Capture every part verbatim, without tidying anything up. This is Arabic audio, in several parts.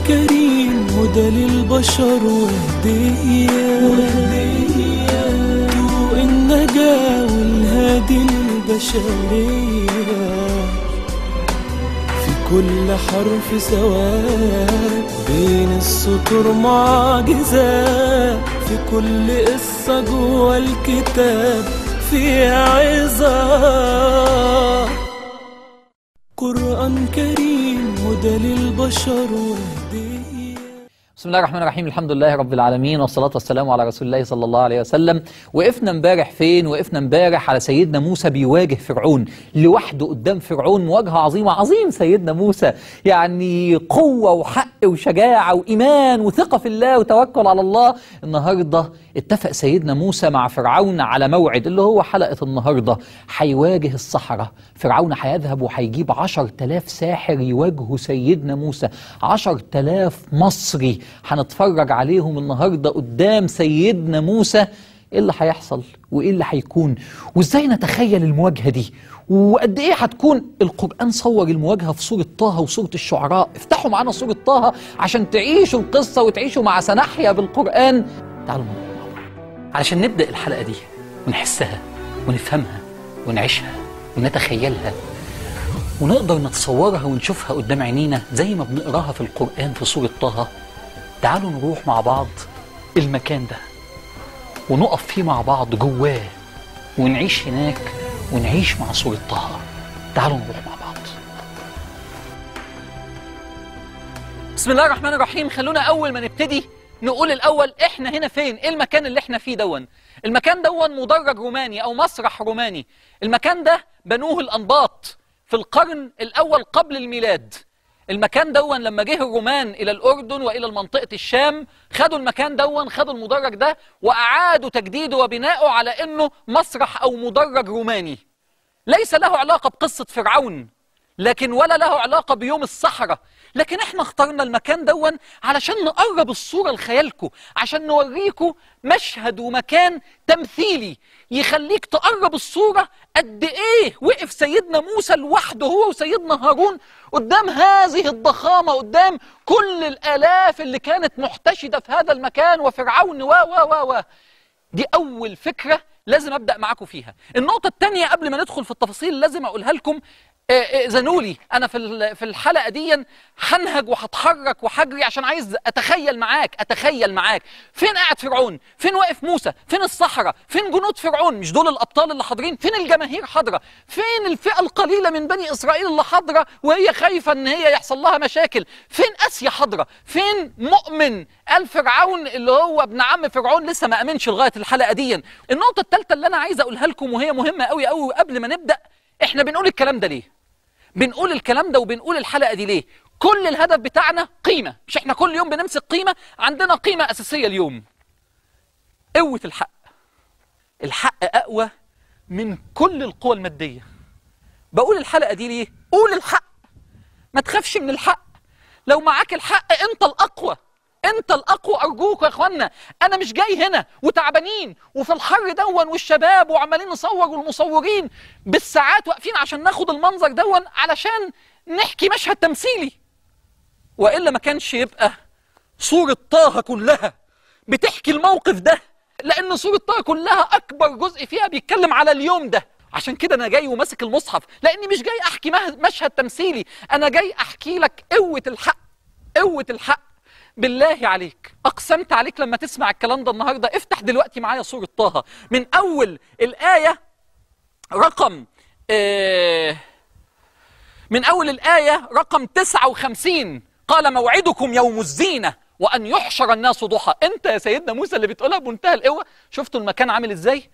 كريم هدى للبشر وهدية، طوق النجاة والهادي للبشرية، في كل حرف سواد بين السطور معجزات، في كل قصة جوا الكتاب فيها عظات. قرآن كريم هدى للبشر وهدية. بسم الله الرحمن الرحيم، الحمد لله رب العالمين، والصلاة والسلام على رسول الله صلى الله عليه وسلم. وقفنا امبارح فين؟ وقفنا امبارح على سيدنا موسى بيواجه فرعون لوحده قدام فرعون، مواجهة عظيمة. عظيم سيدنا موسى، يعني قوة وحق وشجاعة وإيمان وثقة في الله وتوكل على الله. النهاردة اتفق سيدنا موسى مع فرعون على موعد اللي هو حلقة النهاردة، هيواجه السحرة. فرعون هيذهب وهيجيب عشر تلاف ساحر يواجهوا سيدنا موسى، عشر تلاف مصري هنتفرج عليهم النهاردة قدام سيدنا موسى. ايه اللي هيحصل وايه اللي هيكون وازاي نتخيل المواجهة دي وقد ايه هتكون؟ القرآن صور المواجهة في سورة طه وسورة الشعراء. افتحوا معانا سورة طه عشان تعيشوا القصة وتعيشوا مع سنحيا بالقرآن. تعالوا مع بعض علشان نبدأ الحلقة دي ونحسها ونفهمها ونعيشها ونتخيلها ونقدر نتصورها ونشوفها قدام عينينا زي ما بنقراها في القرآن في سورة طه. تعالوا نروح مع بعض المكان ده ونقف فيه مع بعض جواه ونعيش هناك ونعيش مع سورة طه. تعالوا نروح مع بعض. بسم الله الرحمن الرحيم. خلونا أول ما نبتدي نقول الأول إحنا هنا فين؟ إيه المكان اللي إحنا فيه دون؟ المكان دون مدرج روماني أو مسرح روماني. المكان ده بنوه الأنباط في القرن الأول قبل الميلاد. المكان دون لما جه الرومان إلى الأردن وإلى منطقة الشام خدوا المكان دون، خدوا المدرج ده وأعادوا تجديده وبناؤه على إنه مسرح أو مدرج روماني. ليس له علاقة بقصة فرعون لكن ولا له علاقة بيوم الصحراء، لكن احنا اخترنا المكان دون علشان نقرب الصورة لخيالكم، عشان نوريكم مشهد ومكان تمثيلي يخليك تقرب الصورة قد ايه وقف سيدنا موسى لوحده هو وسيدنا هارون قدام هذه الضخامة، قدام كل الآلاف اللي كانت محتشدة في هذا المكان وفرعون و و و و دي أول فكرة لازم أبدأ معاكم فيها. النقطة الثانية قبل ما ندخل في التفاصيل لازم أقولها لكم. زنولي أنا في في الحلقة دي هنهج وهتحرك وهجري عشان عايز أتخيل معاك أتخيل معاك فين قاعد فرعون، فين واقف موسى، فين الصحراء، فين جنود فرعون، مش دول الأبطال اللي حاضرين، فين الجماهير حاضرة، فين الفئة القليلة من بني إسرائيل اللي حاضرة وهي خايفة إن هي يحصل لها مشاكل، فين آسيا حاضرة، فين مؤمن قال فرعون اللي هو ابن عم فرعون لسه ما أمنش لغاية الحلقة دي. النقطة الثالثة اللي أنا عايز أقولها لكم وهي مهمة قوي قوي قبل ما نبدأ، إحنا بنقول الكلام ده ليه؟ بنقول الكلام ده وبنقول الحلقة دي ليه؟ كل الهدف بتاعنا قيمة، مش احنا كل يوم بنمسك قيمة؟ عندنا قيمة أساسية اليوم، قوة الحق. الحق أقوى من كل القوى المادية. بقول الحلقة دي ليه؟ قول الحق، ما تخافش من الحق. لو معاك الحق انت الأقوى، انت الأقوى. أرجوك يا اخوانا، أنا مش جاي هنا وتعبانين وفي الحر دون والشباب وعمالين نصور والمصورين بالساعات واقفين عشان ناخد المنظر دون علشان نحكي مشهد تمثيلي، وإلا ما كانش يبقى صورة طه كلها بتحكي الموقف ده، لأن صورة طه كلها أكبر جزء فيها بيتكلم على اليوم ده. عشان كده أنا جاي وماسك المصحف، لأني مش جاي أحكي مشهد تمثيلي، أنا جاي أحكي لك قوة الحق. قوة الحق. بالله عليك، أقسمت عليك لما تسمع الكلام ده النهاردة افتح دلوقتي معايا سورة طه من أول الآية رقم آه من أول الآية رقم تسعة وخمسين. قال موعدكم يوم الزينة وأن يحشر الناس ضحى. أنت يا سيدنا موسى اللي بتقولها بمنتهى القوة. شفتوا المكان عامل إزاي؟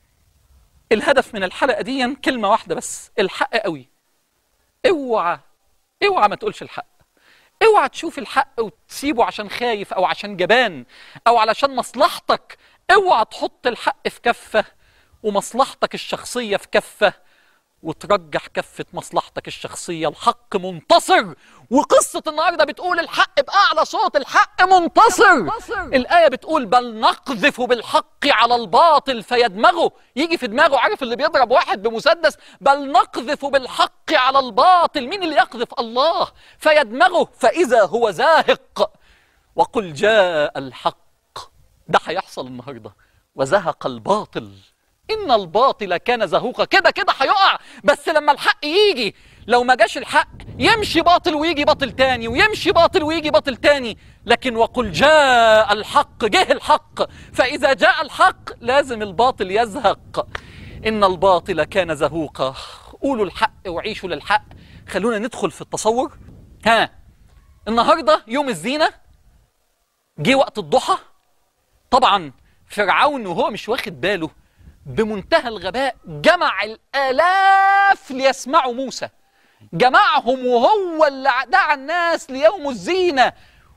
الهدف من الحلقة دي كلمة واحدة بس، الحق قوي. اوعى اوعى ما تقولش الحق، اوعى تشوف الحق وتسيبه عشان خايف او عشان جبان او علشان مصلحتك. اوعى تحط الحق في كفة ومصلحتك الشخصية في كفة وترجح كفة مصلحتك الشخصية. الحق منتصر، وقصة النهاردة بتقول الحق بأعلى صوت، الحق منتصر. الآية بتقول بل نقذف بالحق على الباطل فيدمغه. يجي في دماغه، عارف اللي بيضرب واحد بمسدس؟ بل نقذف بالحق على الباطل. مين اللي يقذف؟ الله. فيدمغه فإذا هو زاهق. وقل جاء الحق. ده هيحصل النهاردة. وزهق الباطل إن الباطل كان زهوقا. كده كده هيقع، بس لما الحق يجي. لو ما جاش الحق يمشي باطل ويجي باطل تاني، ويمشي باطل ويجي باطل تاني. لكن وقل جاء الحق، جه الحق. فإذا جاء الحق لازم الباطل يزهق. إن الباطل كان زهوقا. قولوا الحق وعيشوا للحق. خلونا ندخل في التصور. ها، النهاردة يوم الزينة، جه وقت الضحى. طبعا فرعون وهو مش واخد باله بمنتهى الغباء جمع الآلاف ليسمعوا موسى. جمعهم وهو اللي دعا الناس ليوم الزينة.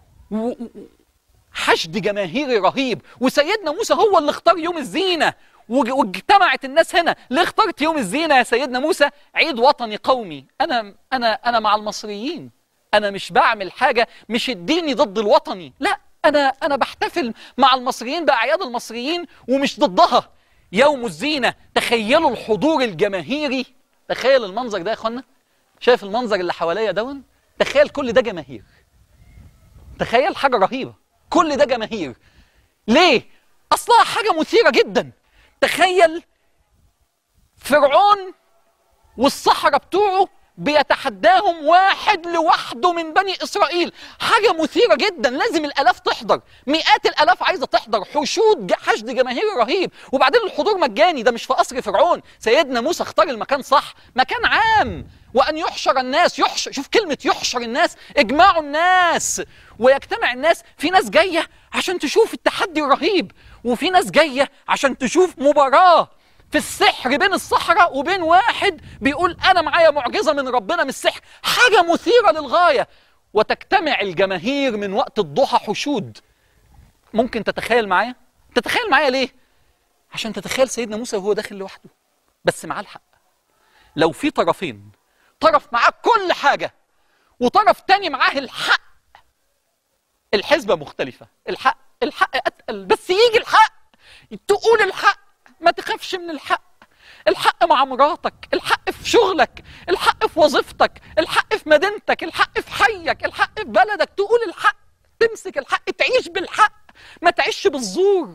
حشد جماهيري رهيب. وسيدنا موسى هو اللي اختار يوم الزينة. واجتمعت الناس هنا. ليه اخترت يوم الزينة يا سيدنا موسى؟ عيد وطني قومي. أنا أنا أنا مع المصريين. أنا مش بعمل حاجة مش الديني ضد الوطني، لا، أنا أنا بحتفل مع المصريين بأعياد المصريين ومش ضدها. يوم الزينة. تخيلوا الحضور الجماهيري. تخيل المنظر ده يا اخوانا. شايف المنظر اللي حواليا دون؟ تخيل كل ده جماهير. تخيل حاجة رهيبة. كل ده جماهير. ليه؟ أصلها حاجة مثيرة جدا. تخيل فرعون والصحراء بتوعه بيتحداهم واحد لوحده من بني إسرائيل. حاجة مثيرة جدا. لازم الآلاف تحضر، مئات الآلاف عايزة تحضر. حشود حشد جماهيري رهيب. وبعدين الحضور مجاني. ده مش في قصر فرعون. سيدنا موسى اختار المكان صح، مكان عام. وأن يحشر الناس. يحشر، شوف كلمة يحشر الناس. اجمعوا الناس ويجتمع الناس. في ناس جاية عشان تشوف التحدي الرهيب، وفي ناس جاية عشان تشوف مباراة في السحر بين الصحراء وبين واحد بيقول أنا معايا معجزة من ربنا من السحر. حاجة مثيرة للغاية. وتجتمع الجماهير من وقت الضحى حشود. ممكن تتخيل معايا؟ تتخيل معايا ليه؟ عشان تتخيل سيدنا موسى وهو داخل لوحده بس معاه الحق. لو في طرفين، طرف معاه كل حاجة وطرف تاني معاه الحق، الحسبة مختلفة. الحق الحق أتقل، بس يجي الحق. تقول الحق، ما تخافش من الحق. الحق مع مراتك، الحق في شغلك، الحق في وظيفتك، الحق في مدينتك، الحق في حيك، الحق في بلدك. تقول الحق، تمسك الحق، تعيش بالحق، ما تعيش بالزور.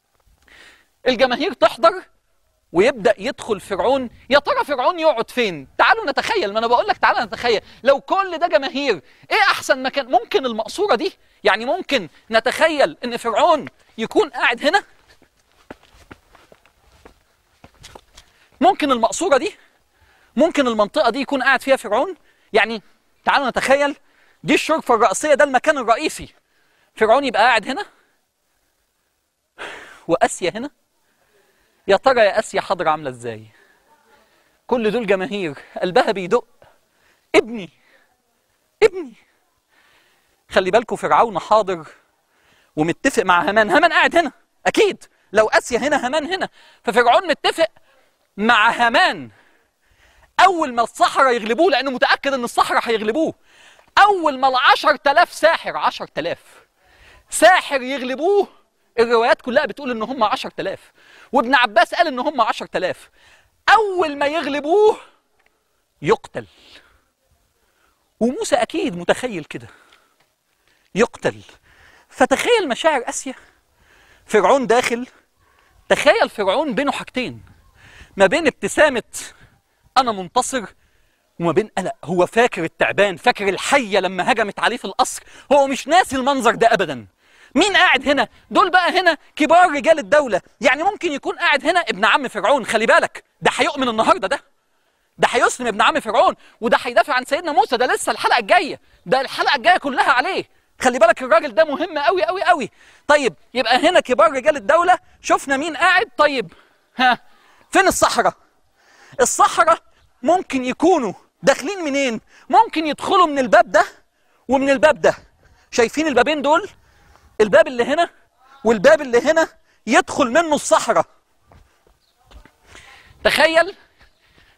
الجماهير تحضر ويبدأ يدخل فرعون. يا ترى فرعون يقعد فين؟ تعالوا نتخيل. ما انا بقول لك تعالوا نتخيل. لو كل ده جماهير، ايه احسن مكان؟ ممكن المقصورة دي. يعني ممكن نتخيل ان فرعون يكون قاعد هنا. ممكن المقصورة دي، ممكن المنطقة دي يكون قاعد فيها فرعون. يعني تعالوا نتخيل دي الشرفة الرئيسية، ده المكان الرئيسي. فرعون يبقى قاعد هنا وآسيا هنا. يا ترى يا آسيا حاضرة عاملة ازاي؟ كل دول جماهير قلبها بيدق. ابني ابني. خلي بالكم فرعون حاضر ومتفق مع هامان. هامان قاعد هنا أكيد. لو آسيا هنا هامان هنا. ففرعون متفق مع هامان أول ما الصحراء يغلبوه، لأنه متأكد أن الصحراء هيغلبوه. أول ما العشر تلاف ساحر، عشر تلاف ساحر يغلبوه. الروايات كلها بتقول أن هم عشر تلاف، وابن عباس قال أن هم عشر تلاف. أول ما يغلبوه يقتل. وموسى أكيد متخيل كده، يقتل. فتخيل مشاعر آسيا. فرعون داخل. تخيل فرعون بينه حاجتين، ما بين ابتسامة أنا منتصر وما بين قلق. هو فاكر التعبان، فاكر الحية لما هجمت عليه في القصر. هو مش ناسي المنظر ده أبدا. مين قاعد هنا؟ دول بقى هنا كبار رجال الدولة. يعني ممكن يكون قاعد هنا ابن عم فرعون. خلي بالك ده هيؤمن النهاردة. ده ده هيسلم ابن عم فرعون، وده هيدافع عن سيدنا موسى. ده لسه الحلقة الجاية، ده الحلقة الجاية كلها عليه. خلي بالك الراجل ده مهم قوي قوي قوي. طيب يبقى هنا كبار رجال الدولة. شفنا مين قاعد. طيب ها، فين الصحراء؟ الصحراء ممكن يكونوا داخلين منين؟ ممكن يدخلوا من الباب ده ومن الباب ده. شايفين البابين دول؟ الباب اللي هنا والباب اللي هنا يدخل منه الصحراء. تخيل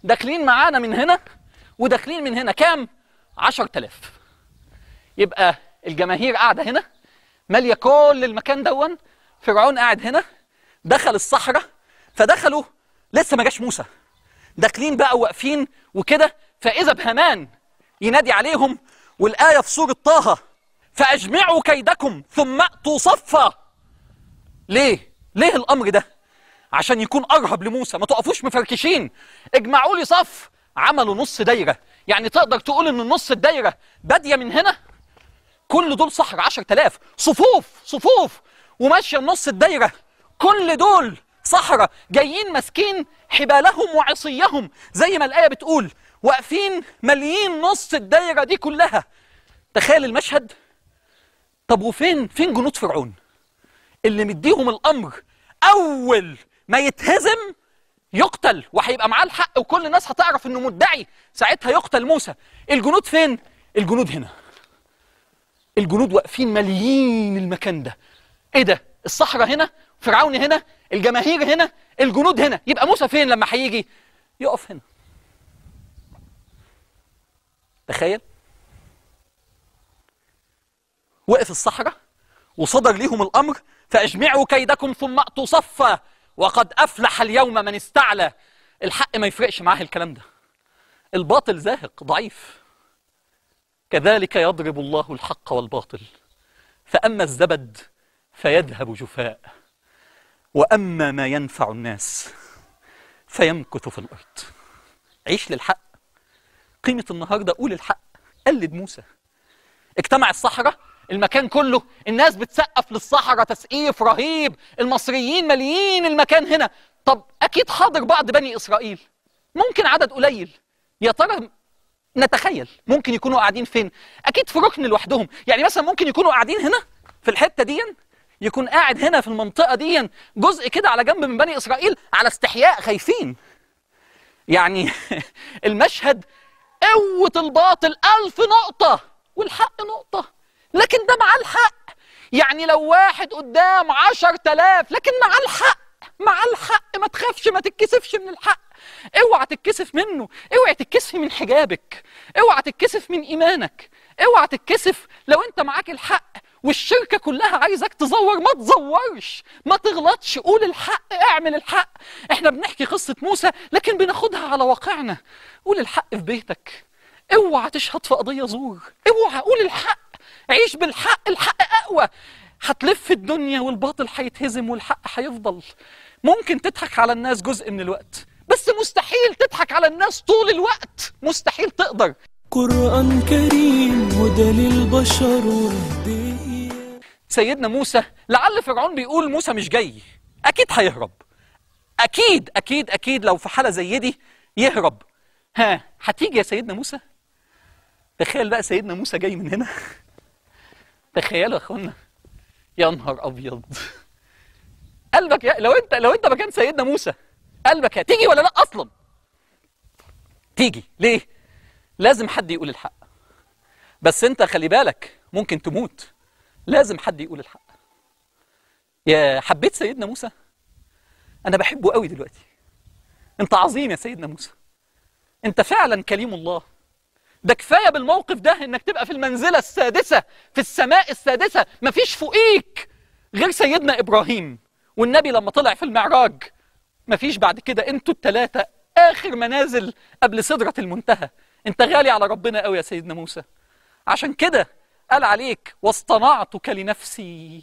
داخلين معانا من هنا وداخلين من هنا كام؟ عشر تلاف. يبقى الجماهير قاعدة هنا مالية كل المكان دون، فرعون قاعد هنا، دخل الصحراء، فدخلوا لسه ما جاش موسى، داخلين بقى واقفين وكده، فإذا بهامان ينادي عليهم، والآية في سورة طه فأجمعوا كيدكم ثم أتوا صفا. ليه؟ ليه الأمر ده؟ عشان يكون أرهب لموسى، ما تقفوش مفركشين، اجمعوا لي صف. عملوا نص دايرة، يعني تقدر تقول إن النص الدايرة بادية من هنا، كل دول صحر عشر تلاف، صفوف صفوف وماشية نص الدايرة، كل دول صحراء جايين ماسكين حبالهم وعصيهم زي ما الآية بتقول، واقفين مليين نص الدايرة دي كلها. تخيل المشهد. طب وفين فين جنود فرعون اللي مديهم الأمر أول ما يتهزم يقتل وهيبقى معاه الحق وكل الناس هتعرف إنه مدعي، ساعتها يقتل موسى؟ الجنود فين؟ الجنود هنا، الجنود واقفين مليين المكان ده. ايه ده؟ الصحراء هنا، فرعون هنا، الجماهير هنا، الجنود هنا. يبقى موسى فين لما هيجي؟ يقف هنا. تخيل، وقف الصحراء وصدر ليهم الامر فاجمعوا كيدكم ثم اتوا صفا وقد افلح اليوم من استعلى. الحق ما يفرقش معاه الكلام ده، الباطل زاهق ضعيف. كذلك يضرب الله الحق والباطل، فأما الزبد فيذهب جفاء وأما ما ينفع الناس فيمكث في الأرض. عيش للحق. قيمة النهاردة قول الحق، قلد موسى. اجتمع الصحراء، المكان كله، الناس بتسقف للصحراء تسقيف رهيب، المصريين مليين المكان هنا. طب أكيد حاضر بعض بني إسرائيل، ممكن عدد قليل. يا ترى نتخيل ممكن يكونوا قاعدين فين؟ أكيد في ركن لوحدهم، يعني مثلا ممكن يكونوا قاعدين هنا في الحتة دي، يكون قاعد هنا في المنطقة دي جزء كده على جنب من بني إسرائيل على استحياء خايفين. يعني المشهد قوة الباطل ألف نقطة والحق نقطة، لكن ده مع الحق. يعني لو واحد قدام عشر تلاف لكن مع الحق، مع الحق ما تخافش، ما تتكسفش من الحق. اوعى تتكسف منه، اوعى تتكسف من حجابك، اوعى تتكسف من ايمانك، اوعى تتكسف لو انت معاك الحق والشركة كلها عايزك تزور، ما تزورش، ما تغلطش، قول الحق، اعمل الحق. احنا بنحكي قصة موسى لكن بناخدها على واقعنا. قول الحق في بيتك، اوعى تشهد في قضية زور، اوعى، قول الحق، عيش بالحق، الحق اقوى. هتلف الدنيا والباطل هيتهزم والحق هيفضل. ممكن تضحك على الناس جزء من الوقت، بس مستحيل تضحك على الناس طول الوقت، مستحيل تقدر. قرآن كريم هدى للبشر وهدية. سيدنا موسى، لعل فرعون بيقول موسى مش جاي، أكيد هيهرب، أكيد أكيد أكيد لو في حالة زي دي يهرب. ها، هتيجي يا سيدنا موسى؟ تخيل بقى سيدنا موسى جاي من هنا. تخيلوا يا أخوانا، يا نهار أبيض. قلبك يا... لو أنت لو أنت مكان سيدنا موسى قلبك هتيجي ولا لا؟ اصلا تيجي ليه؟ لازم حد يقول الحق، بس انت خلي بالك ممكن تموت، لازم حد يقول الحق. يا حبيت سيدنا موسى، انا بحبه قوي دلوقتي. انت عظيم يا سيدنا موسى، انت فعلا كليم الله. ده كفايه بالموقف ده انك تبقى في المنزله السادسه، في السماء السادسه، مفيش فوقيك غير سيدنا ابراهيم، والنبي لما طلع في المعراج مفيش بعد كده. انتوا التلاتة اخر منازل قبل سدرة المنتهى. انت غالي على ربنا قوي يا سيدنا موسى، عشان كده قال عليك واصطنعتك لنفسي.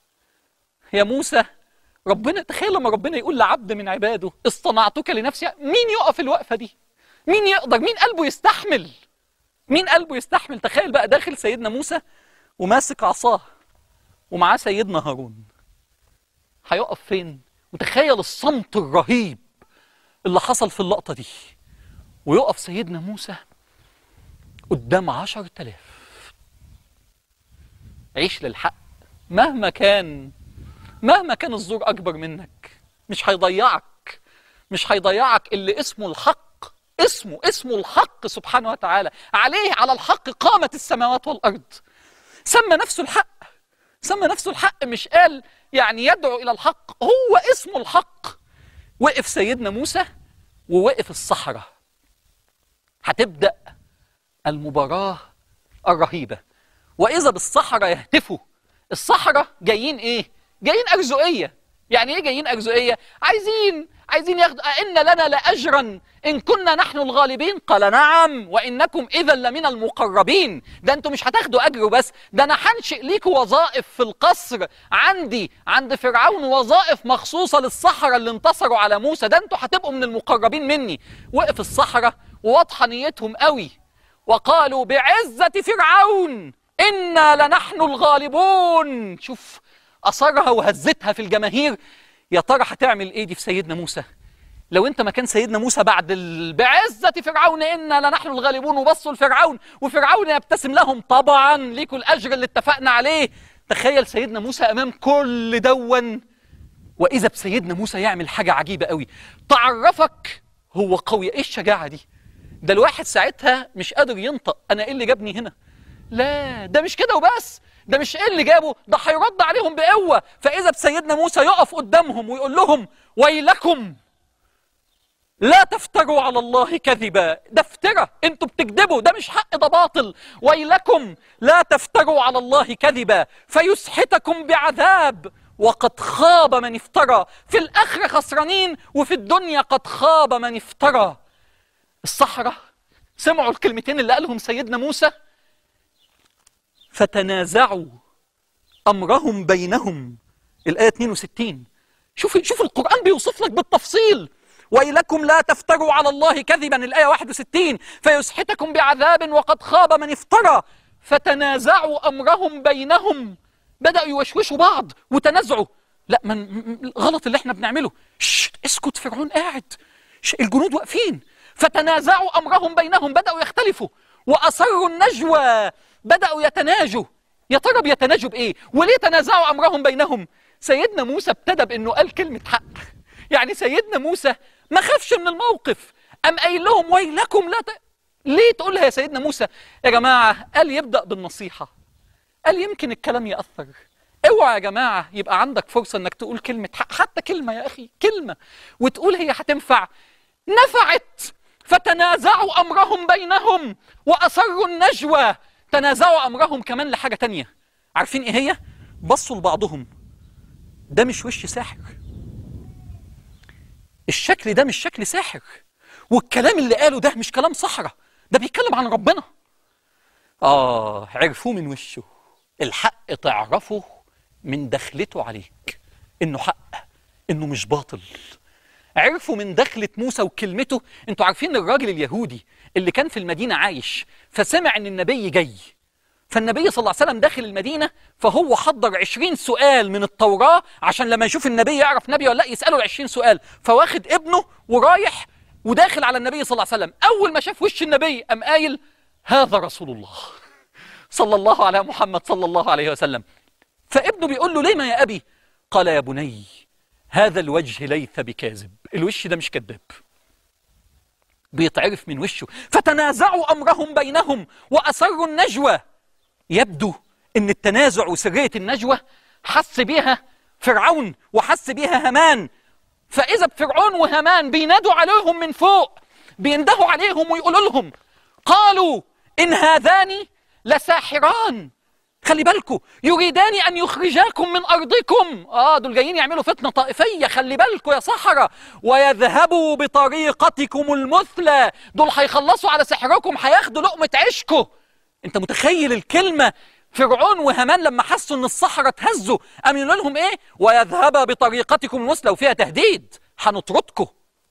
يا موسى، ربنا، تخيل لما ربنا يقول لعبد من عباده اصطنعتك لنفسي، مين يقف الوقفة دي؟ مين يقدر؟ مين قلبه يستحمل؟ مين قلبه يستحمل؟ تخيل بقى داخل سيدنا موسى وماسك عصاه ومعاه سيدنا هارون، هيقف فين؟ وتخيل الصمت الرهيب اللي حصل في اللقطة دي، ويقف سيدنا موسى قدام عشر تلاف. عيش للحق مهما كان، مهما كان الزور أكبر منك، مش هيضيعك، مش هيضيعك اللي اسمه الحق، اسمه اسمه الحق سبحانه وتعالى، عليه على الحق قامت السماوات والأرض. سمى نفسه الحق، سمى نفسه الحق، مش قال يعني يدعو إلى الحق، هو اسمه الحق. وقف سيدنا موسى ووقف الصحراء هتبدأ المباراة الرهيبة. وإذا بالسحرة يهتفوا. السحرة جايين إيه؟ جايين أرزقية. يعني إيه جايين أرزقية؟ عايزين عايزين ياخدوا أئن لنا لأجرا إن كنا نحن الغالبين؟ قال نعم وإنكم إذا لمن المقربين. ده أنتم مش هتاخدوا أجر بس، ده أنا هنشئ ليكوا وظائف في القصر عندي عند فرعون، وظائف مخصوصة للسحرة اللي انتصروا على موسى، ده أنتم هتبقوا من المقربين مني. وقف السحرة وواضحة نيتهم قوي، وقالوا بعزة فرعون إنا لنحن الغالبون. شوف أصرها وهزتها في الجماهير. يا ترى هتعمل إيه دي في سيدنا موسى؟ لو أنت مكان سيدنا موسى بعد ال... بعزة فرعون إنا لنحن الغالبون، وبصوا لفرعون وفرعون يبتسم لهم، طبعا ليكوا الأجر اللي اتفقنا عليه. تخيل سيدنا موسى أمام كل دون، وإذا بسيدنا موسى يعمل حاجة عجيبة قوي تعرفك هو قوي. إيه الشجاعة دي؟ ده الواحد ساعتها مش قادر ينطق، أنا إيه اللي جابني هنا؟ لا ده مش كده وبس، ده مش إيه اللي جابه، ده هيرد عليهم بقوة. فإذا بسيدنا موسى يقف قدامهم ويقول لهم ويلكم لا تفتروا على الله كذبا. ده افترى، انتوا بتكذبوا، ده مش حق ده باطل. ويلكم لا تفتروا على الله كذبا فيسحتكم بعذاب وقد خاب من افترى. في الآخرة خسرانين وفي الدنيا قد خاب من افترى. السحرة سمعوا الكلمتين اللي قالهم سيدنا موسى فتنازعوا أمرهم بينهم. الآية اثنين وستين. شوف شوف القرآن بيوصف لك بالتفصيل. ويلكم لا تفتروا على الله كذبا. الآية واحد وستين. فيسحتكم بعذاب وقد خاب من افترى. فتنازعوا أمرهم بينهم. بدأوا يوشوشوا بعض وتنازعوا. لا من غلط اللي احنا بنعمله. شش اسكت، فرعون قاعد، الجنود واقفين. فتنازعوا أمرهم بينهم، بدأوا يختلفوا. وأصروا النجوى، بدأوا يتناجوا. يا ترى بيتناجوا بإيه؟ وليه تنازعوا أمرهم بينهم؟ سيدنا موسى ابتدى بأنه قال كلمة حق. يعني سيدنا موسى ما خافش من الموقف، أم قايل لهم ويلكم لا ت... ليه تقولها يا سيدنا موسى؟ يا جماعة قال يبدأ بالنصيحة، قال يمكن الكلام يأثر. اوعى يا جماعة يبقى عندك فرصة انك تقول كلمة حق، حتى كلمة يا أخي، كلمة، وتقول هي هتنفع. نفعت. فتنازعوا أمرهم بينهم وأصروا النجوى. تنازعوا أمرهم كمان لحاجة تانية. عارفين إيه هي؟ بصوا لبعضهم. ده مش وش ساحر، الشكل ده مش شكل ساحر، والكلام اللي قاله ده مش كلام سحرة، ده بيتكلم عن ربنا. آه عرفوه من وشه. الحق تعرفه من دخلته عليك إنه حق، إنه مش باطل. عرفوا من دخلة موسى وكلمته. انتوا عارفين الراجل اليهودي اللي كان في المدينة عايش، فسمع ان النبي جاي، فالنبي صلى الله عليه وسلم داخل المدينة، فهو حضر عشرين سؤال من التوراة عشان لما يشوف النبي يعرف نبي ولا لا، يسأله العشرين سؤال. فواخد ابنه ورايح وداخل على النبي صلى الله عليه وسلم. أول ما شاف وش النبي قام قايل هذا رسول الله صلى الله على محمد صلى الله عليه وسلم. فابنه بيقول له ليه يا أبي؟ قال يا بني هذا الوجه ليس بكاذب، الوش ده مش كذاب، بيتعرف من وشه. فتنازعوا أمرهم بينهم وأصروا النجوى. يبدو أن التنازع وسرية النجوى حس بيها فرعون وحس بيها هامان. فإذا بفرعون وهامان بينادوا عليهم من فوق، بيندهوا عليهم ويقولوا لهم قالوا إن هذان لساحران، خلي بالكم، يريدان أن يخرجاكم من أرضكم. آه دول جايين يعملوا فتنة طائفية، خلي بالكم يا سحرة، ويذهبوا بطريقتكم المثلى، دول هيخلصوا على سحركم، هياخدوا لقمة عيشكم. أنت متخيل الكلمة؟ فرعون وهامان لما حسوا أن السحرة اتهزوا قام يقولوا لهم إيه؟ ويذهب بطريقتكم المثلى، وفيها تهديد، هنطردكم.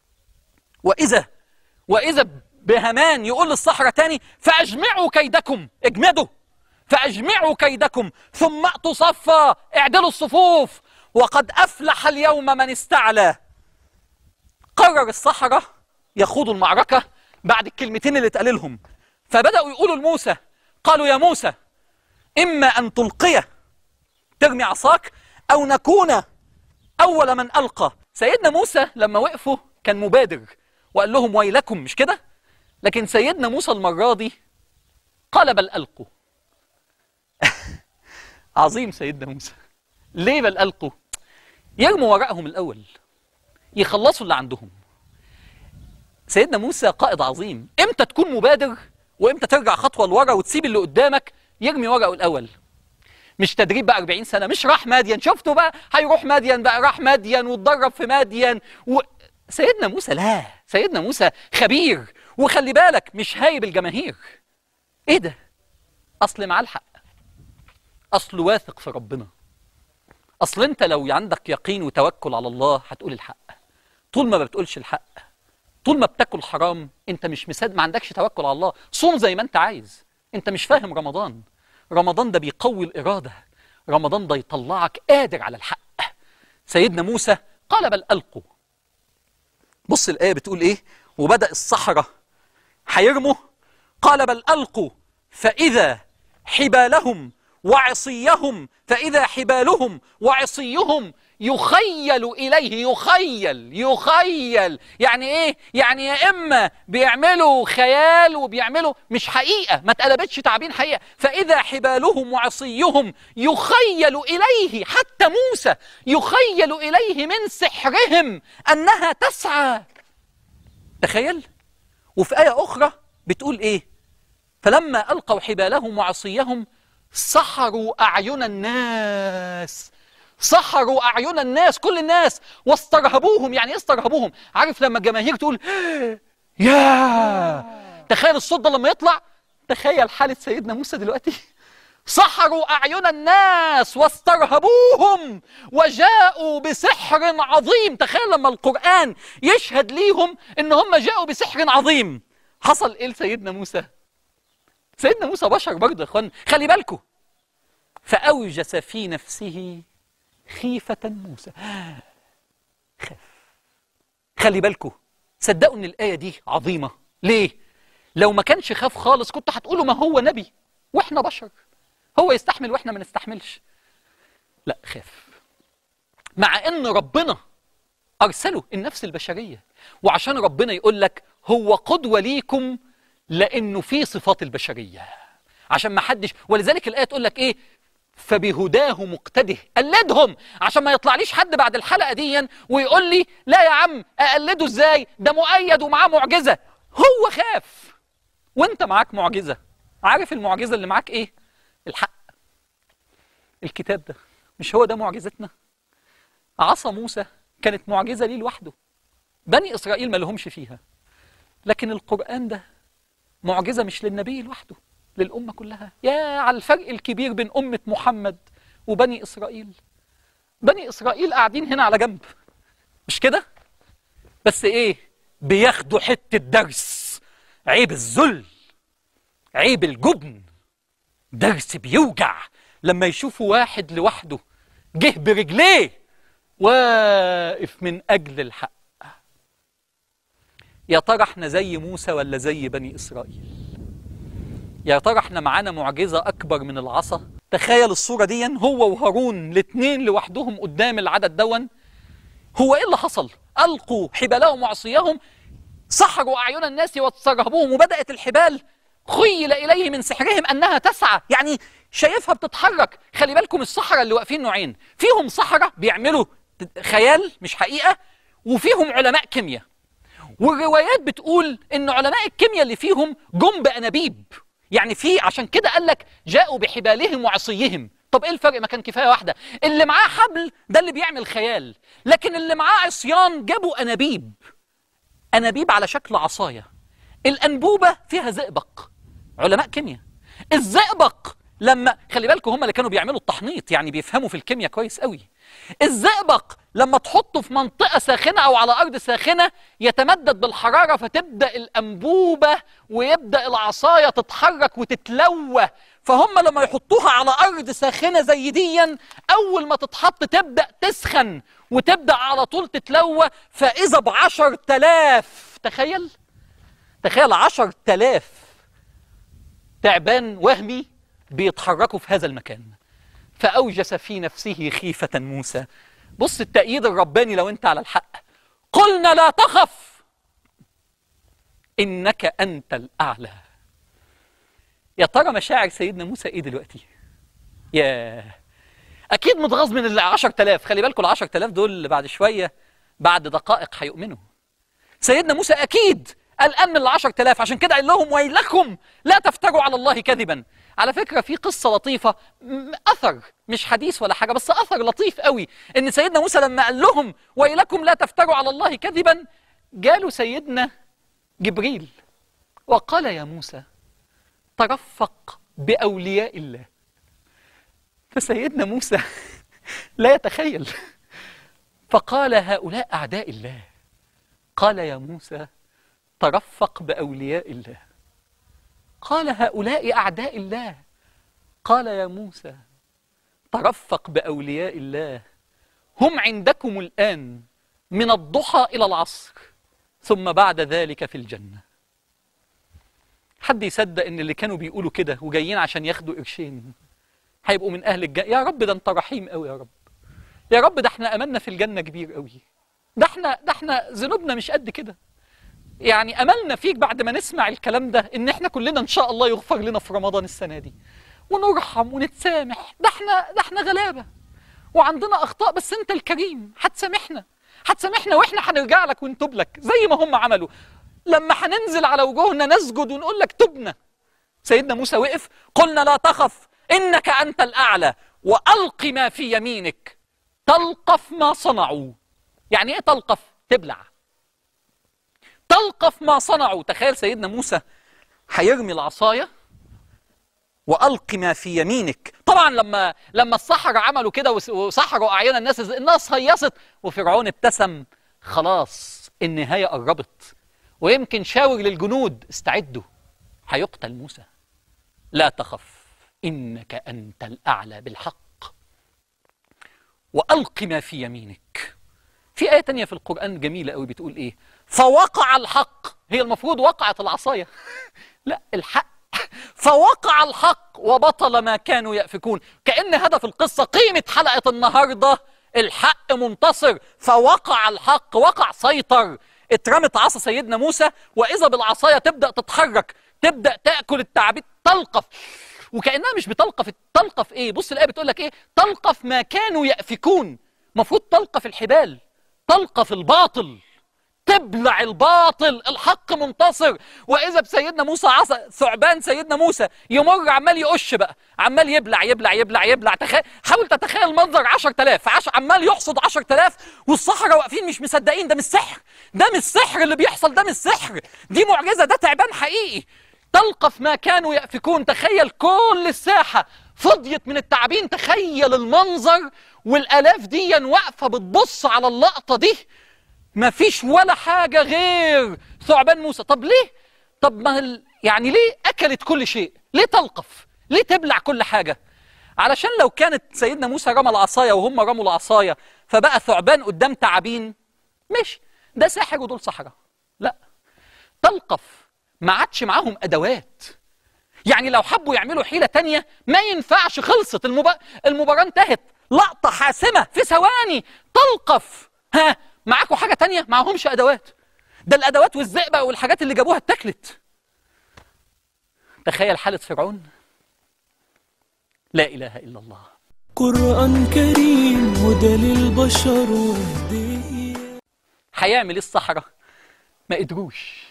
وإذا وإذا بهامان يقول للسحرة تاني فأجمعوا كيدكم، اجمدوا، فأجمعوا كيدكم ثم أتوا صفا، اعدلوا الصفوف، وقد أفلح اليوم من استعلى. قرر السحرة يخوضوا المعركة بعد الكلمتين اللي اتقال لهم. فبدأوا يقولوا لموسى، قالوا يا موسى إما أن تلقيه، ترمي عصاك، أو نكون أول من ألقى. سيدنا موسى لما وقفوا كان مبادر وقال لهم ويلكم، مش كده؟ لكن سيدنا موسى المرة دي قال بل ألقوا. عظيم سيدنا موسى. ليه بل ألقوا؟ يرموا ورقهم الأول، يخلصوا اللي عندهم. سيدنا موسى قائد عظيم. امتى تكون مبادر وامتى ترجع خطوه لورا وتسيب اللي قدامك يرمي ورقه الاول؟ مش تدريب بقى أربعين سنه، مش راح مادين، شفتوا بقى هيروح مادين بقى، راح مادين واتدرب في مادين و... سيدنا موسى لا، سيدنا موسى خبير، وخلي بالك مش هايب الجماهير. ايه ده؟ اصل معاه الحق، اصل واثق في ربنا، اصل انت لو عندك يقين وتوكل على الله هتقول الحق. طول ما ما بتقولش الحق، طول ما بتاكل حرام، انت مش مساد، ما عندكش توكل على الله. صوم زي ما انت عايز، انت مش فاهم رمضان. رمضان ده بيقوي الإرادة، رمضان ده يطلعك قادر على الحق. سيدنا موسى قال بل ألقوا. بص الآية بتقول إيه؟ وبدأ السحرة هيرموا، قال بل ألقوا فإذا حبالهم وعصيهم فإذا حبالهم وعصيهم يخيل إليه. يخيل يخيل يعني إيه؟ يعني يا إما بيعملوا خيال وبيعملوا مش حقيقة، ما اتقلبتش تعبين حقيقة. فإذا حبالهم وعصيهم يخيل إليه، حتى موسى يخيل إليه من سحرهم أنها تسعى. تخيل. وفي آية أخرى بتقول إيه؟ فلما ألقوا حبالهم وعصيهم سحروا أعين الناس. سحروا أعين الناس، كل الناس، واسترهبوهم. يعني إيه استرهبوهم؟ عارف لما الجماهير تقول يا، تخيل الصوت ده لما يطلع. تخيل حالة سيدنا موسى دلوقتي. سحروا أعين الناس واسترهبوهم وجاءوا بسحر عظيم. تخيل لما القرآن يشهد ليهم إن هم جاءوا بسحر عظيم. حصل إيه لسيدنا موسى؟ سيدنا موسى بشر برضه يا إخوان، خلي بالكم. فأوجس في نفسه خيفة موسى. خاف. خلي بالكم، صدقوا إن الآية دي عظيمة. ليه؟ لو ما كانش خاف خالص كنت هتقولوا ما هو نبي وإحنا بشر، هو يستحمل وإحنا ما نستحملش. لا، خاف. مع إن ربنا أرسله النفس البشرية، وعشان ربنا يقول لك هو قدوة ليكم لأنه في صفات البشرية، عشان ما حدش. ولذلك الآية تقول لك إيه؟ فبهداه مقتده. قلدهم، عشان ما يطلعليش حد بعد الحلقة دي ويقول لي لا يا عم أقلده إزاي؟ ده مؤيد ومعاه معجزة. هو خاف وانت معاك معجزة. عارف المعجزة اللي معاك إيه؟ الحق. الكتاب ده مش هو ده معجزتنا؟ عصا موسى كانت معجزة ليه لوحده، بني إسرائيل ما لهمش فيها. لكن القرآن ده معجزة مش للنبي لوحده، للأمة كلها. يا على الفرق الكبير بين أمة محمد وبني إسرائيل. بني إسرائيل قاعدين هنا على جنب، مش كده؟ بس إيه؟ بياخدوا حتة درس. عيب الذل، عيب الجبن، درس بيوجع لما يشوفوا واحد لوحده جه برجليه واقف من أجل الحق. يا ترى احنا زي موسى ولا زي بني إسرائيل؟ يا ترى احنا معانا معجزة أكبر من العصا؟ تخيل الصورة دي، هو وهارون الاثنين لوحدهم قدام العدد دون. هو ايه اللي حصل؟ ألقوا حبالهم وعصيهم، سحروا أعين الناس واسترهبوهم، وبدأت الحبال خيل إليه من سحرهم أنها تسعى. يعني شايفها بتتحرك. خلي بالكم السحرة اللي واقفين نوعين، فيهم سحرة بيعملوا خيال مش حقيقة، وفيهم علماء كيمياء. والروايات بتقول إن علماء الكيمياء اللي فيهم جم بأنابيب. يعني في، عشان كده قال لك جاءوا بحبالهم وعصيهم. طب ايه الفرق؟ ما كان كفايه واحده. اللي معاه حبل ده اللي بيعمل خيال، لكن اللي معاه عصيان جابوا انابيب. انابيب على شكل عصايه. الانبوبه فيها زئبق. علماء كيمياء. الزئبق لما، خلي بالكم هم اللي كانوا بيعملوا التحنيط، يعني بيفهموا في الكيمياء كويس قوي. الزئبق لما تحطه في منطقة ساخنة أو على أرض ساخنة يتمدد بالحرارة، فتبدأ الأنبوبة ويبدأ العصاية تتحرك وتتلوى. فهم لما يحطوها على أرض ساخنة زي دي، أول ما تتحط تبدأ تسخن وتبدأ على طول تتلوى. فإذا بعشر تلاف، تخيل تخيل عشر تلاف تعبان وهمي بيتحركوا في هذا المكان. فأوجس في نفسه خيفة موسى. بص التأييد الرباني لو أنت على الحق. قلنا لا تخف إنك أنت الأعلى. يا ترى مشاعر سيدنا موسى إيه دلوقتي؟ يا أكيد متغاظ من العشر تلاف. خلي بالكم العشر تلاف دول بعد شوية، بعد دقائق هيؤمنوا. سيدنا موسى أكيد قلقان من العشر تلاف، عشان كده قال لهم ويلكم لا تفتروا على الله كذبا. على فكرة في قصة لطيفة، أثر مش حديث ولا حاجة، بس أثر لطيف قوي، إن سيدنا موسى لما قال لهم ويلكم لا تفتروا على الله كذبا، جاله سيدنا جبريل وقال يا موسى ترفق بأولياء الله. فسيدنا موسى لا يتخيل، فقال هؤلاء أعداء الله. قال يا موسى ترفق بأولياء الله. قال هؤلاء أعداء الله. قال يا موسى ترفق بأولياء الله، هم عندكم الآن من الضحى إلى العصر، ثم بعد ذلك في الجنة. حد يصدق إن اللي كانوا بيقولوا كده وجايين عشان ياخدوا قرشين هيبقوا من أهل الجنة؟ يا رب ده أنت رحيم قوي يا رب. يا رب ده احنا أملنا في الجنة كبير قوي. ده احنا ده احنا ذنوبنا مش قد كده. يعني أملنا فيك بعد ما نسمع الكلام ده إن احنا كلنا إن شاء الله يغفر لنا في رمضان السنة دي ونرحم ونتسامح. ده احنا ده احنا غلابة وعندنا أخطاء، بس أنت الكريم هتسامحنا هتسامحنا وإحنا هنرجع لك ونتوب لك زي ما هم عملوا. لما هننزل على وجوهنا نسجد ونقول لك تبنا. سيدنا موسى وقف، قلنا لا تخف إنك أنت الأعلى وألق ما في يمينك تلقف ما صنعوا. يعني إيه تلقف؟ تبلع. تلقف ما صنعوا. تخيل سيدنا موسى هيرمي العصاية وألق ما في يمينك. طبعا لما لما السحرة عملوا كده وسحروا أعين الناس، الناس هيصت وفرعون ابتسم. خلاص النهاية قربت. ويمكن شاور للجنود استعدوا، هيقتل موسى. لا تخف إنك أنت الأعلى بالحق وألق ما في يمينك. في آية تانية في القرآن جميلة قوي بتقول إيه؟ فوقع الحق. هي المفروض وقعت العصاية لا، الحق. فوقع الحق وبطل ما كانوا يأفكون. كأن هدف القصة، قيمة حلقة النهاردة، الحق منتصر. فوقع الحق، وقع، سيطر. اترمت عصا سيدنا موسى، وإذا بالعصاية تبدأ تتحرك، تبدأ تأكل التعابين، تلقف. وكأنها مش بتلقف. تلقف إيه؟ بص الآية بتقول لك إيه؟ تلقف ما كانوا يأفكون. مفروض تلقف الحبال، تلقف الباطل، تبلع الباطل. الحق منتصر. وإذا بسيدنا موسى عصا ثعبان سيدنا موسى يمر عمال يقش بقى، عمال يبلع يبلع يبلع يبلع. تخيل، حاول تتخيل منظر عشر تلاف عش... عمال يحصد عشر تلاف والصحراء واقفين مش مصدقين. ده مش سحر، ده مش سحر اللي بيحصل، ده مش سحر، دي معجزة، ده تعبان حقيقي. تلقف ما كانوا يأفكون. تخيل كل الساحة فضيت من التعابين. تخيل المنظر، والآلاف دي واقفة بتبص على اللقطة دي، ما فيش ولا حاجة غير ثعبان موسى. طب ليه؟ طب ما ال... يعني ليه أكلت كل شيء؟ ليه تلقف؟ ليه تبلع كل حاجة؟ علشان لو كانت سيدنا موسى رمى العصاية وهم رموا العصاية فبقى ثعبان قدام تعابين، ماشي، ده ساحر ودول سحرة. لا، تلقف. ما عادش معاهم أدوات. يعني لو حبوا يعملوا حيلة تانية ما ينفعش، خلصت المب... المباراة انتهت. لقطة حاسمة في ثواني، تلقف. ها، معاكوا حاجة تانية؟ معاهمش أدوات. ده الأدوات والزئبق والحاجات اللي جابوها اتاكلت. تخيل حالة فرعون. لا إله إلا الله. قرآن كريم هدى للبشر وهدية. هيعمل إيه السحرة؟ ما قدروش.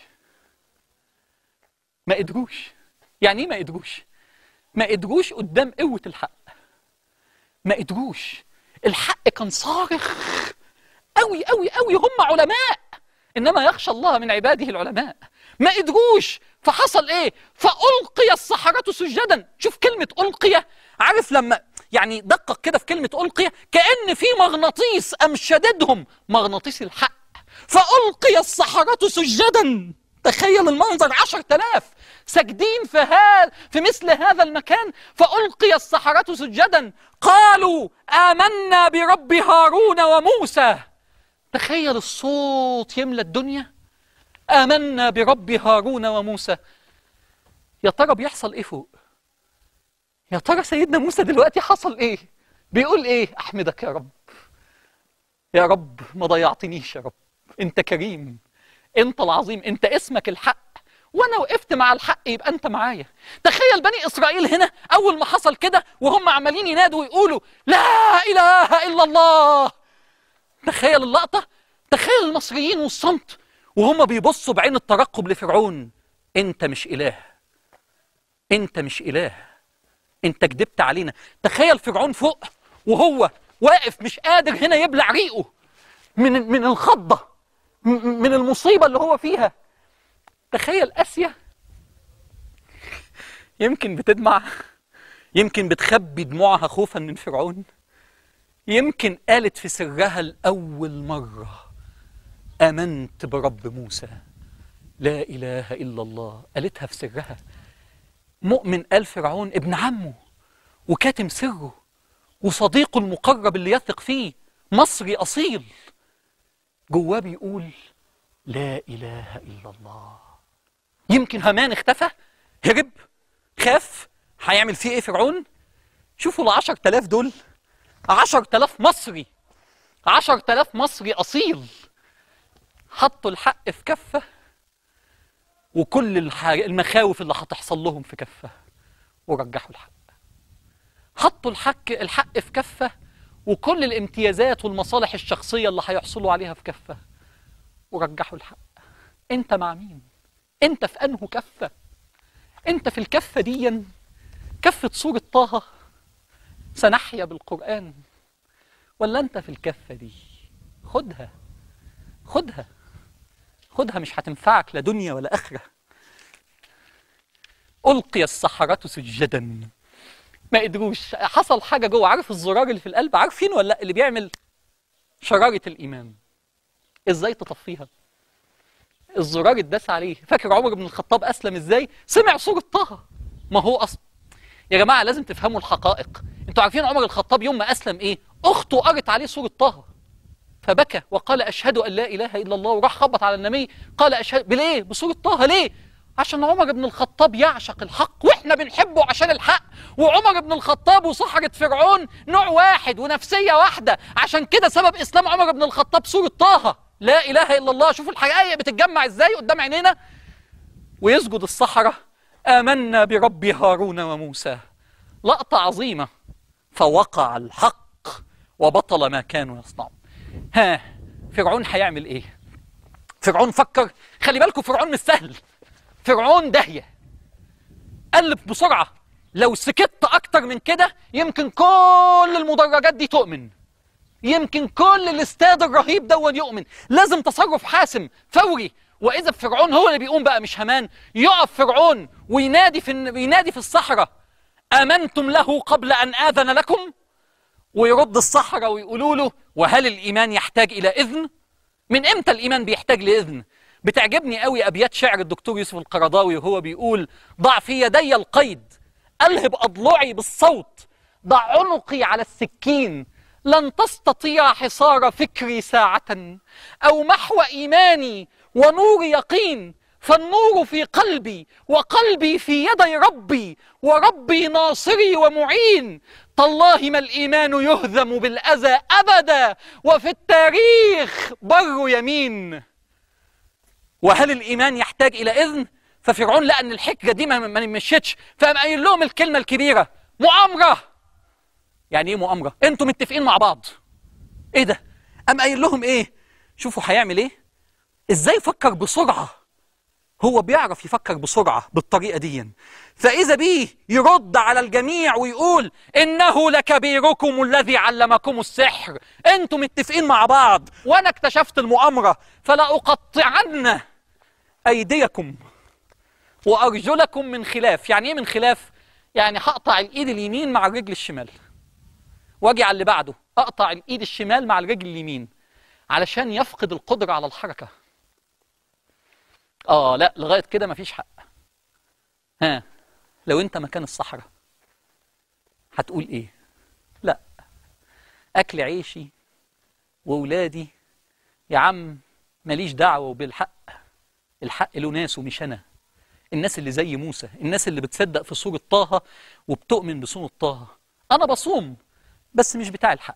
ما قدروش. يعني إيه ما قدروش؟ ما قدروش قدام قوة الحق. ما قدروش. الحق كان صارخ أوي أوي أوي. هم علماء، إنما يخشى الله من عباده العلماء. ما قدروش. فحصل إيه؟ فألقي السحرة سجدا. شوف كلمة ألقي، عارف لما يعني دقق كده في كلمة ألقي، كأن في مغناطيس أم شددهم، مغناطيس الحق. فألقي السحرة سجدا. تخيل المنظر، عشر تلاف ساجدين في هذا في مثل هذا المكان. فألقي السحرة سجدا قالوا آمنا برب هارون وموسى. تخيل الصوت يملى الدنيا. آمنا برب هارون وموسى. يا ترى بيحصل ايه فوق؟ يا ترى سيدنا موسى دلوقتي حصل ايه؟ بيقول ايه؟ احمدك يا رب. يا رب ما ضيعتنيش يا رب، انت كريم، انت العظيم، انت اسمك الحق، وانا وقفت مع الحق يبقى انت معايا. تخيل بني اسرائيل هنا اول ما حصل كده وهم عمالين ينادوا ويقولوا لا اله الا الله. تخيل اللقطة. تخيل المصريين والصمت وهم بيبصوا بعين الترقب لفرعون: انت مش اله، انت مش اله، انت كدبت علينا. تخيل فرعون فوق وهو واقف مش قادر هنا يبلع ريقه من من الخضه، من المصيبه اللي هو فيها. تخيل آسيا يمكن بتدمع، يمكن بتخبي دموعها خوفا من فرعون، يمكن قالت في سرها لأول مرة: آمنت برب موسى لا إله إلا الله. قالتها في سرها. مؤمن آل فرعون ابن عمه وكاتم سره وصديقه المقرب اللي يثق فيه، مصري أصيل، جواه بيقول لا إله إلا الله. يمكن هامان اختفى، هرب، خاف. هيعمل فيه ايه فرعون؟ شوفوا العشر تلاف دول، عشر تلاف مصري، عشر تلاف مصري أصيل، حطوا الحق في كفة وكل المخاوف اللي هتحصل لهم في كفة، ورجحوا الحق. حطوا الحق الحق في كفة وكل الامتيازات والمصالح الشخصية اللي هيحصلوا عليها في كفة، ورجحوا الحق. انت مع مين؟ انت في انه كفة؟ انت في الكفة دي كفة سورة طه سنحيا بالقرآن، ولا انت في الكفة دي؟ خدها خدها خدها، مش هتنفعك لا دنيا ولا آخرة. ألقي السحرة سجدا، ما قدروش، حصل حاجة جوه. عارف الزرار اللي في القلب، عارفين ولا لا، اللي بيعمل شرارة الإيمان، ازاي تطفيها؟ الزرار اتداس عليه. فاكر عمر بن الخطاب أسلم ازاي؟ سمع سورة طه. ما هو أصلا يا جماعة لازم تفهموا الحقائق. انتوا عارفين عمر الخطاب يوم ما أسلم ايه؟ أخته قرت عليه سورة طه فبكى وقال أشهد أن لا إله إلا الله، وراح خبط على النبي قال أشهد بليه؟ بسورة طه. ليه؟ عشان عمر بن الخطاب يعشق الحق واحنا بنحبه عشان الحق، وعمر بن الخطاب وسحرة فرعون نوع واحد ونفسية واحدة، عشان كده سبب إسلام عمر بن الخطاب سورة طه لا إله إلا الله. شوفوا الحقائق بتتجمع ازاي قدام عينينا. ويسجد السحرة: آمنا برب هارون وموسى. لقطة عظيمة. فوقع الحق وبطل ما كانوا يصنعون. ها، فرعون هيعمل ايه؟ فرعون فكر، خلي بالكم فرعون مش سهل، فرعون داهية. قلب بسرعة، لو سكت أكتر من كده يمكن كل المدرجات دي تؤمن، يمكن كل الاستاد الرهيب دون يؤمن. لازم تصرف حاسم فوري. وإذا فرعون هو اللي بيقوم بقى مش هامان. يقف فرعون وينادي في وينادي في الصحراء: آمنتم له قبل أن آذن لكم؟ ويرد الصحراء ويقولوا له: وهل الإيمان يحتاج إلى إذن؟ من إمتى الإيمان بيحتاج لإذن؟ بتعجبني قوي أبيات شعر الدكتور يوسف القرضاوي وهو بيقول: ضع في يدي القيد، ألهب أضلعي بالصوت، ضع عنقي على السكين، لن تستطيع حصار فكري ساعة، أو محو إيماني ونور يقين، فالنور في قلبي وقلبي في يدي ربي، وربي ناصري ومعين. تالله ما الإيمان يهزم بالأذى أبدا، وفي التاريخ بر يمين. وهل الإيمان يحتاج إلى إذن؟ ففرعون لقى أن الحجة دي ما مشيتش، فقام قايل لهم الكلمة الكبيرة: مؤامرة. يعني إيه مؤامرة؟ أنتوا متفقين مع بعض. إيه ده؟ قام قايل لهم إيه؟ شوفوا هيعمل إيه؟ إزاي فكر بسرعة. هو بيعرف يفكر بسرعة بالطريقة دي. فإذا بيه يرد على الجميع ويقول: إنه لكبيركم الذي علمكم السحر. أنتوا متفقين مع بعض وأنا اكتشفت المؤامرة، فلأقطعن أيديكم وأرجلكم من خلاف. يعني إيه من خلاف؟ يعني هقطع الإيد اليمين مع الرجل الشمال، واجي على اللي بعده أقطع الإيد الشمال مع الرجل اليمين، علشان يفقد القدرة على الحركة. آه لا، لغاية كده مفيش حق. ها، لو أنت مكان الصحراء هتقول إيه؟ لا، أكل عيشي وولادي يا عم، ماليش دعوة بالحق. الحق له ناس ومش أنا. الناس اللي زي موسى، الناس اللي بتصدق في سورة طه وبتؤمن بسورة طه. أنا بصوم بس مش بتاع الحق.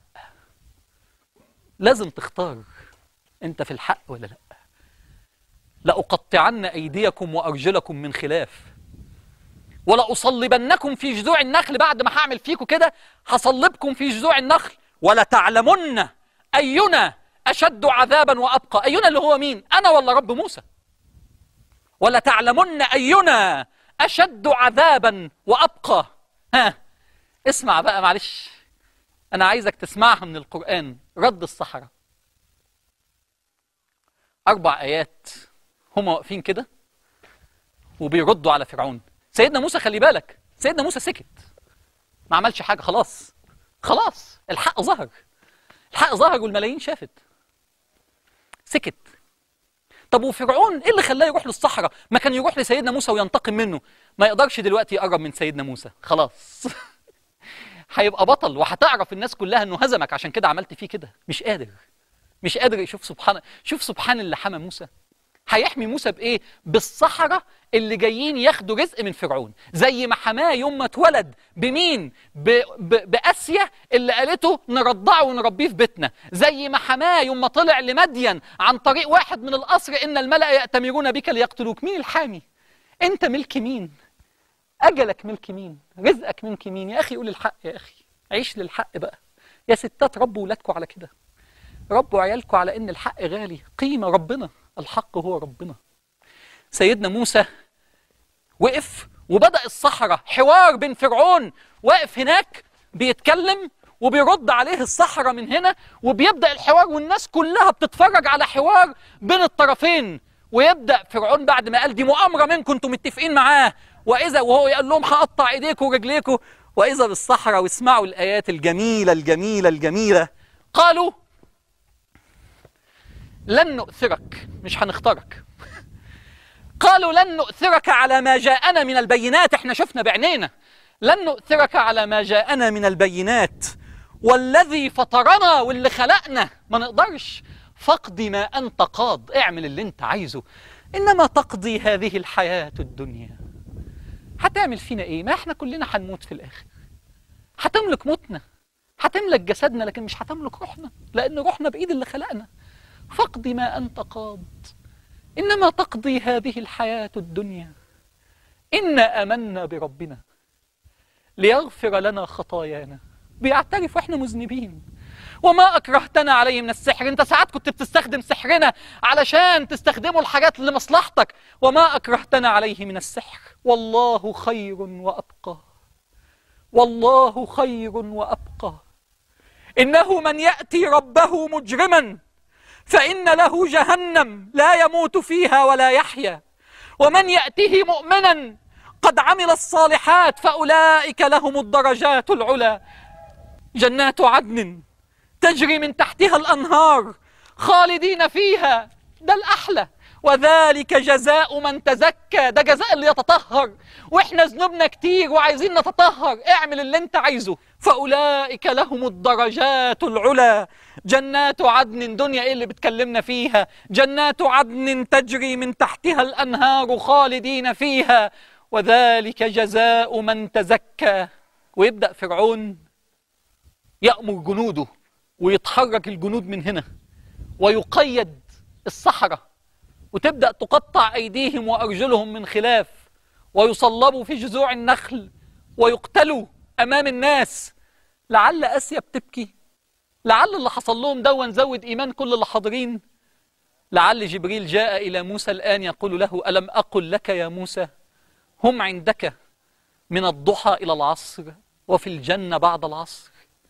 لازم تختار، أنت في الحق ولا لا؟ لأقطعن أيديكم وأرجلكم من خلاف، ولأصلبنكم في جذوع النخل. بعد ما هعمل فيكم كده هصلبكم في جذوع النخل، ولتعلمن أينا أشد عذابا وأبقى. أينا اللي هو مين؟ أنا ولا رب موسى؟ ولا تعلمن أينا أشد عذابا وأبقى. ها اسمع بقى، معلش أنا عايزك تسمعها من القرآن. رد السحرة، أربع آيات هم واقفين كده وبيردوا على فرعون. سيدنا موسى خلي بالك، سيدنا موسى سكت، ما عملش حاجة. خلاص خلاص الحق ظهر، الحق ظهر والملايين شافت. سكت. طب وفرعون ايه اللي خلاه يروح للصحراء؟ ما كان يروح لسيدنا موسى وينتقم منه. ما يقدرش دلوقتي يقرب من سيدنا موسى، خلاص هيبقى بطل وهتعرف الناس كلها انه هزمك، عشان كده عملت فيه كده. مش قادر، مش قادر يشوف. سبحان شوف سبحان اللي حمى موسى. هيحمي موسى بايه؟ بالصحراء اللي جايين ياخدوا رزق من فرعون، زي ما حماه يوم ما اتولد بمين؟ ب... ب... باسيا اللي قالته نرضعه ونربيه في بيتنا، زي ما حماه يوم ما طلع لمدين عن طريق واحد من القصر ان الملأ يأتمرون بك ليقتلوك. مين الحامي؟ انت ملك مين؟ اجلك ملك مين؟ رزقك ملك مين؟ يا اخي قول الحق، يا اخي عيش للحق بقى. يا ستات ربوا ولادكم على كده، ربوا عيالكم على ان الحق غالي، قيمة ربنا، الحق هو ربنا. سيدنا موسى وقف وبدأ الصحراء حوار بين فرعون، واقف هناك بيتكلم وبيرد عليه الصحراء من هنا، وبيبدأ الحوار والناس كلها بتتفرج على حوار بين الطرفين. ويبدأ فرعون بعد ما قال دي مؤامرة منكم انتم متفقين معاه، وإذا وهو يقول لهم هقطع ايديكم ورجليكم، وإذا بالصحراء. واسمعوا الآيات الجميلة الجميلة الجميلة. قالوا لن نؤثرك، مش هنختارك. قالوا لن نؤثرك على ما جاءنا من البينات، احنا شفنا بعينينا. لن نؤثرك على ما جاءنا من البينات والذي فطرنا، واللي خلقنا ما نقدرش. فاقضي ما أنت قاض، اعمل اللي انت عايزه، إنما تقضي هذه الحياة الدنيا. هتعمل فينا ايه؟ ما احنا كلنا هنموت في الآخر. هتملك موتنا، هتملك جسدنا، لكن مش هتملك روحنا، لأن روحنا بإيد اللي خلقنا. فاقضي ما أنت قاض إنما تقضي هذه الحياة الدنيا. إنا آمنا بربنا ليغفر لنا خطايانا. بيعترف وإحنا مذنبين. وما أكرهتنا عليه من السحر، أنت ساعات كنت بتستخدم سحرنا علشان تستخدمه الحاجات لمصلحتك. وما أكرهتنا عليه من السحر والله خير وأبقى، والله خير وأبقى. إنه من يأتي ربه مجرما فإن له جهنم لا يموت فيها ولا يحيا، ومن يأته مؤمنا قد عمل الصالحات فأولئك لهم الدرجات العلى، جنات عدن تجري من تحتها الأنهار خالدين فيها. ده الأحلى. وذلك جزاء من تزكى، ده جزاء اللي يتطهر. وإحنا ذنوبنا كتير وعايزين نتطهر، اعمل اللي انت عايزه. فأولئك لهم الدرجات العلى، جنات عدن. دنيا ايه اللي بتكلمنا فيها؟ جنات عدن تجري من تحتها الأنهار خالدين فيها، وذلك جزاء من تزكى. ويبدأ فرعون يأمر جنوده ويتحرك الجنود من هنا، ويقيد السحرة، وتبدأ تقطع أيديهم وأرجلهم من خلاف، ويصلبوا في جذوع النخل ويقتلوا أمام الناس. لعل آسيا بتبكي، لعل اللي حصل لهم ده نزود إيمان كل اللي حاضرين. لعل جبريل جاء إلى موسى الآن يقول له ألم أقل لك يا موسى هم عندك من الضحى إلى العصر وفي الجنة بعد العصر.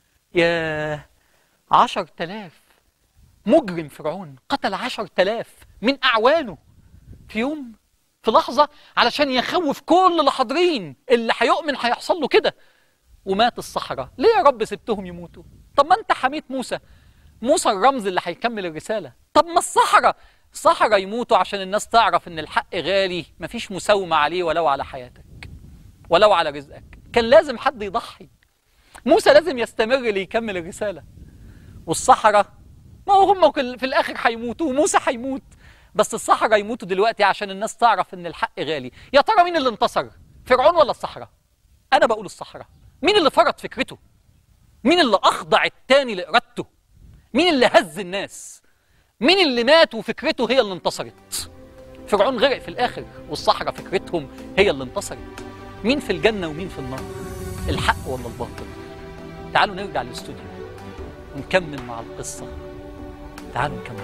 يا عشر تلاف مجرم فرعون قتل عشر تلاف من أعوانه في يوم، في لحظة، علشان يخوف كل اللي حاضرين. اللي هيؤمن هيحصل له كده. ومات الصحراء. ليه يا رب سبتهم يموتوا؟ طب ما انت حميت موسى، موسى الرمز اللي هيكمل الرسالة. طب ما الصحراء الصحراء يموتوا عشان الناس تعرف ان الحق غالي، مفيش مساومة عليه ولو على حياتك ولو على رزقك. كان لازم حد يضحي. موسى لازم يستمر ليكمل الرسالة. والصحراء ما هو هم في الآخر هيموتوا وموسى هيموت، بس الصحراء يموتوا دلوقتي عشان الناس تعرف ان الحق غالي. يا ترى مين اللي انتصر؟ فرعون ولا الصحراء؟ أنا بقول الصحراء. مين اللي فرض فكرته؟ مين اللي أخضع التاني لإرادته؟ مين اللي هز الناس؟ مين اللي مات وفكرته هي اللي انتصرت؟ فرعون غرق في الآخر والصحراء فكرتهم هي اللي انتصرت. مين في الجنة ومين في النار؟ الحق ولا الباطل؟ تعالوا نرجع للاستوديو ونكمل مع القصة تعالوا نكمل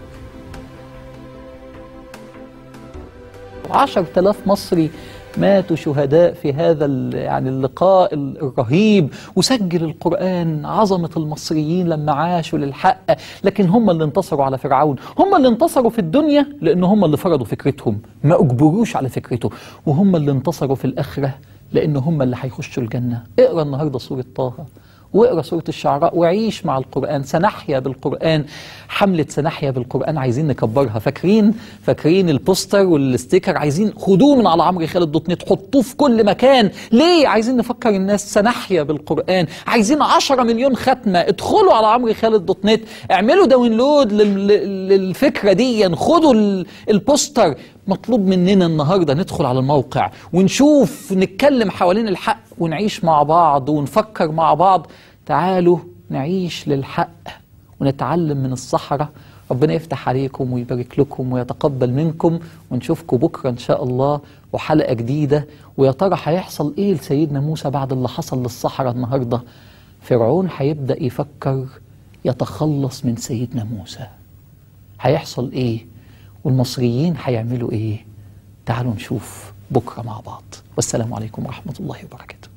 مع بعض. عشرة آلاف مصري ماتوا شهداء في هذا يعني اللقاء الرهيب، وسجل القرآن عظمة المصريين لما عاشوا للحق، لكن هم اللي انتصروا على فرعون. هم اللي انتصروا في الدنيا لأن هم اللي فرضوا فكرتهم، ما أجبروش على فكرته، وهم اللي انتصروا في الآخرة لأن هم اللي هيخشوا الجنة. اقرأ النهاردة سورة طه، واقرأ سورة الشعراء، وعيش مع القرآن. سنحيا بالقرآن. حملة سنحيا بالقرآن عايزين نكبرها. فاكرين فاكرين البوستر والستيكر؟ عايزين خدوه من على عمرو خالد دوت نت، حطوه في كل مكان. ليه؟ عايزين نفكر الناس سنحيا بالقرآن. عايزين عشرة مليون ختمة. ادخلوا على عمرو خالد دوت نت، اعملوا داونلود للفكرة دي، خدوا البوستر. مطلوب مننا النهاردة ندخل على الموقع ونشوف، نتكلم حوالين الحق ونعيش مع بعض ونفكر مع بعض. تعالوا نعيش للحق ونتعلم من الصحراء. ربنا يفتح عليكم ويبارك لكم ويتقبل منكم، ونشوفكم بكرة إن شاء الله وحلقة جديدة. ويا ترى هيحصل إيه لسيدنا موسى بعد اللي حصل للصحراء النهاردة؟ فرعون هيبدأ يفكر يتخلص من سيدنا موسى. هيحصل إيه؟ والمصريين هيعملوا إيه؟ تعالوا نشوف بكرة مع بعض. والسلام عليكم ورحمة الله وبركاته.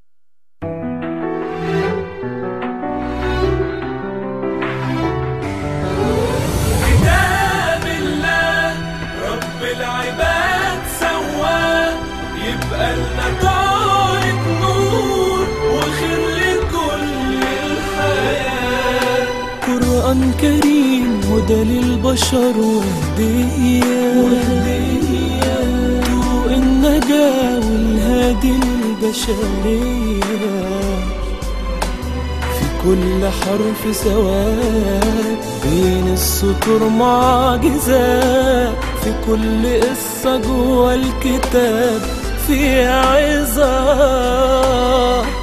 كتاب الله رب العباد سواه، يبقى لنا طارق نور وخير لكل الحياة. قرآن كريم هدى للبشر وهدية، طرق النجاة والهادي للبشرية. في كل حرف سواد، بين السطور معجزات. في كل قصة جوا الكتاب فيها عظات.